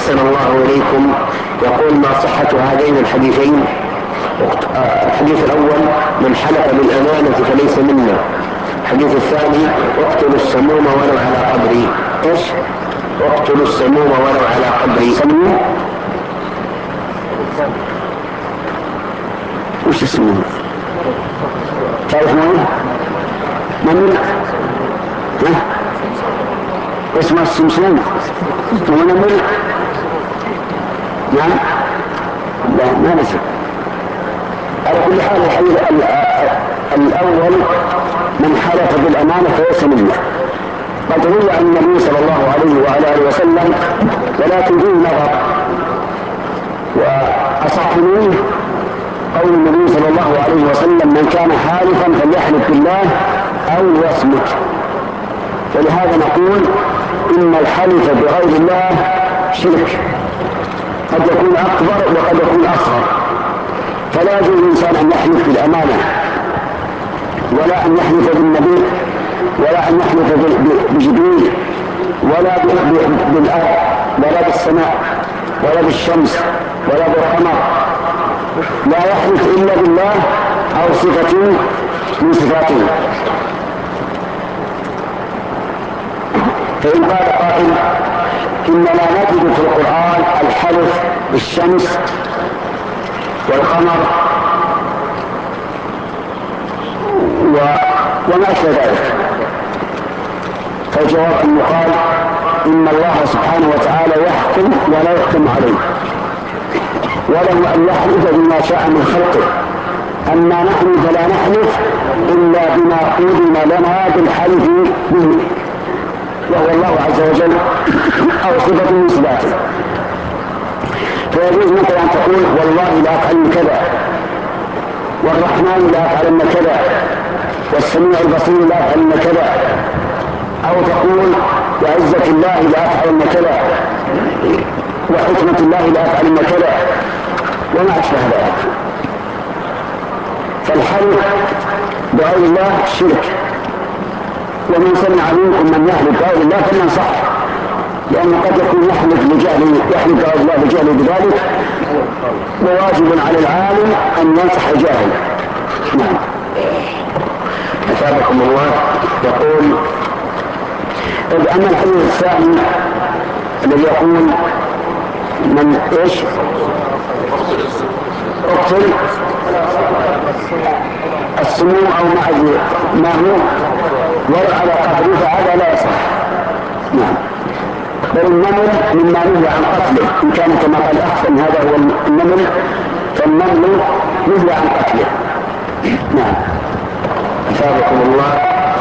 أحسن الله إليكم. يقول: ما صحة هذين الحديثين؟ الحديث الأول: من حلف بالأمانة فليس منا. الحديث الثاني: اقتلوا السموم ولو على قبري. ايش؟ اقتلوا السموم ولو على قبري. سموم وش اسمه؟ تعرف من اسمه السمسوم ونمر؟ نعم، لا ما نسي. على كل حال الحديث الأول: من حلف بالأمانة فليس منا. قد روي عن النبي صلى الله عليه وعلى آله وسلم، ولكن فيه نظر، وأصح منه قول النبي صلى الله عليه وسلم: من كان حالفا فليحلف بالله أو يصمت. ولهذا نقول إن الحلف بغير الله شرك، قد يكون أكبر وقد يكون أصغر. فلا يجوز للإنسان أن يحلف بالأمانة، ولا أن يحلف بالنبي، ولا أن يحلف بجبريل، ولا بالأرض، ولا بالسماء، ولا بالشمس، ولا بالقمر. لا يحلف إلا بالله أو صفة من صفاته. فإن قال قائل: إننا نجد في القرآن الحلف بالشمس والقمر وما أشبه ذلك، فالجواب أن يقال: إن الله سبحانه وتعالى يحكم ولا يحكم عليه، وله أن يحلف بما شاء من خلقه. أما نحن فلا نحلف إلا بما أذن لنا بالحلف به، وهو الله عز وجل أو صفة من صفاته. فيجوز مثلا أن تقول: والله لا أفعل كذا، والرحمن لا أفعلن كذا، والسميع البصير لا أفعلن كذا، أو تقول: بعزة الله لا أفعلن كذا، وحكمة الله لا أفعلن كذا، وما أشبه ذلك. فالحلف بغير الله شرك، ومن سمع منكم من يحلف بغير الله فلينصح، لأنه قد يكون يحلف بغير الله بجهل بذلك، وواجب على العالم أن ينصح الجاهل. نعم. أثابكم الله. يقول: أما الحديث الثاني الذي يقول: من إيش؟ اقتل السموم أو ما هو ولو على قبره، فهذا لا يصح. نعم. بل النمل مما نهي عن قتله، إن كان كما قال أحسن هذا هو النمل، فالنمل نهي عن قتله. نعم. أثابكم الله.